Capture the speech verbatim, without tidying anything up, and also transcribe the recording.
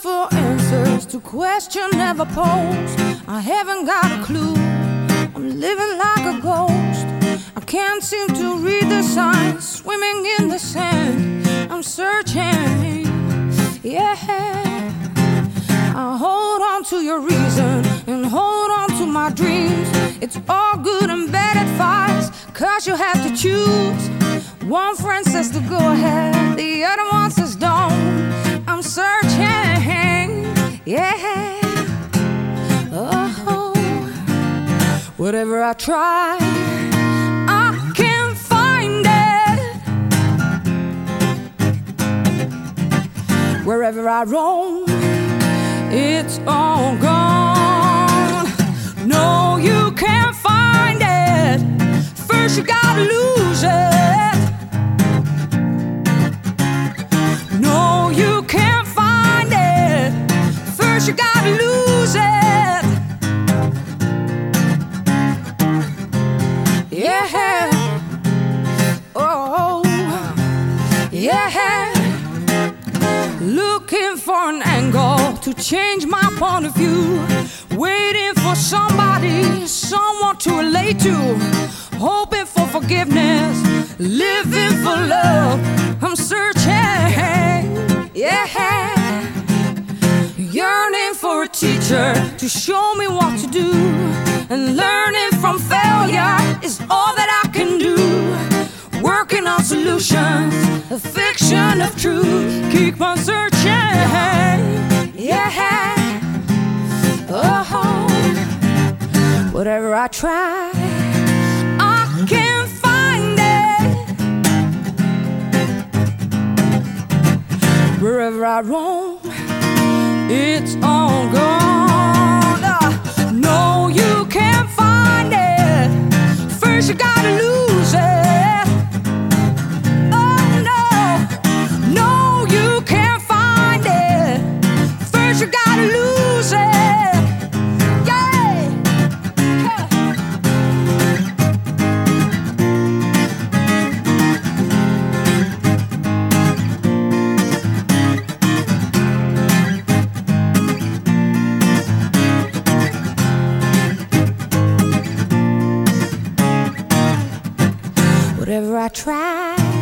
for answers to questions never posed. I haven't got a clue. I'm living like a ghost. I can't seem to read the signs, swimming in the sand. I'm searching, yeah. I hold on to your reason and hold on to my dreams. It's all good and bad advice, cause you have to choose. One friend says to go ahead, the other one says don't. I'm searching, yeah. Oh, whatever I try, I can't find it. Wherever I roam, it's all gone. No, you can't find it. First you gotta lose it. No, you can't find it. First you gotta lose it. Yeah. Oh, yeah. Looking for an angle to change my point of view. Waiting for somebody, someone to relate to. Hoping for forgiveness, living for love. I'm searching, yeah. Yearning for a teacher to show me what to do. And learning from failure is all that I can do. Working on solutions, a fiction of truth. Keep on searching, yeah. Oh, whatever I try, I can't find it. Wherever I roam, it's all gone. Uh, no, you can't find it. First you gotta lose it. Oh no, no, you can't find it. First you gotta lose it. Whatever I try,